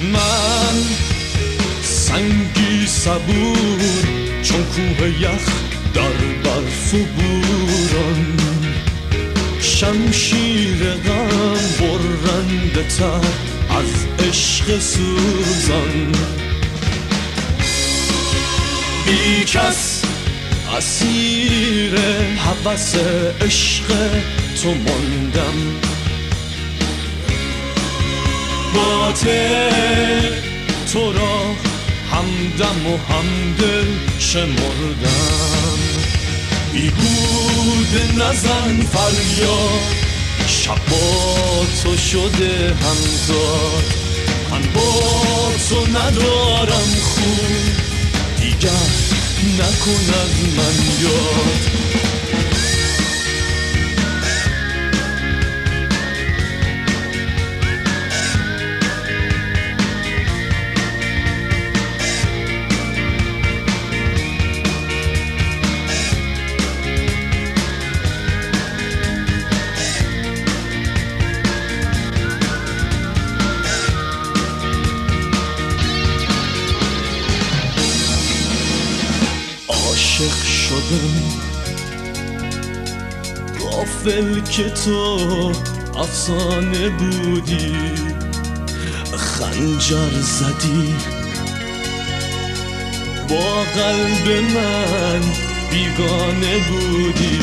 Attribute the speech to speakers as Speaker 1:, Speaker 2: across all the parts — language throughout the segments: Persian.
Speaker 1: من سنگی صبور چون کوه یخ در برف و بوران، شمشیر غم برنده تر از عشق سوزان. بی کس اسیر هوس عشق تو ماندم، باطل تو را همدم و همدل شمردم. بیهوده نزن فریاد، شب با تو شده همزاد. من با تو ندارم خون، دیگر نکن از من یاد. عاشق شدم غافل که تو افسانه بودی، خنجر زدی با قلب من بیگانه بودی.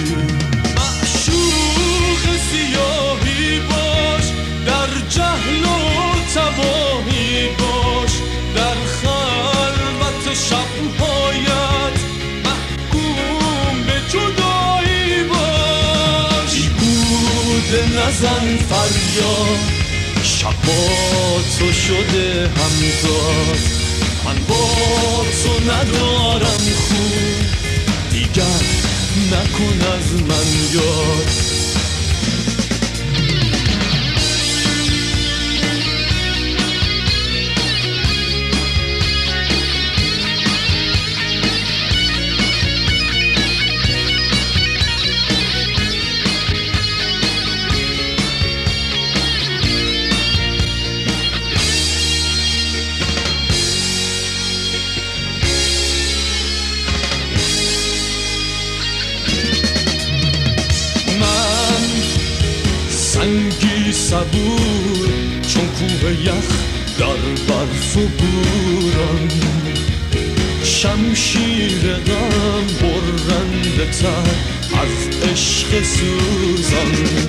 Speaker 1: معشوق سیاهی باش، در جهل و تباهی باش، در خلوت شب‌هایت محکوم به جدایی باش. بیهوده نزن فریاد، شب با تو شده همزاد. من با تو ندارم خون، دیگر نکن از من یاد. سنگی صبور چون کوه یخ در برف و بوران، شمشیر غم برنده تر از عشق سوزان.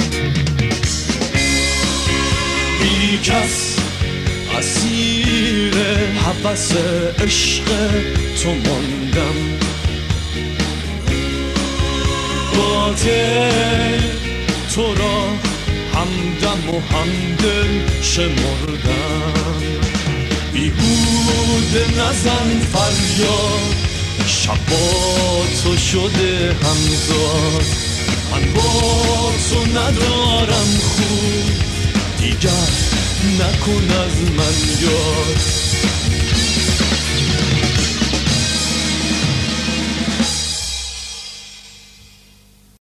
Speaker 1: بی کس اسیر هوس عشق تو ماندم، باطل تو را همدم و همدل شمردم. بیهوده نزن فریاد، شب با تو شده همزاد. من با تو ندارم خون، دیگر نکن از من یاد.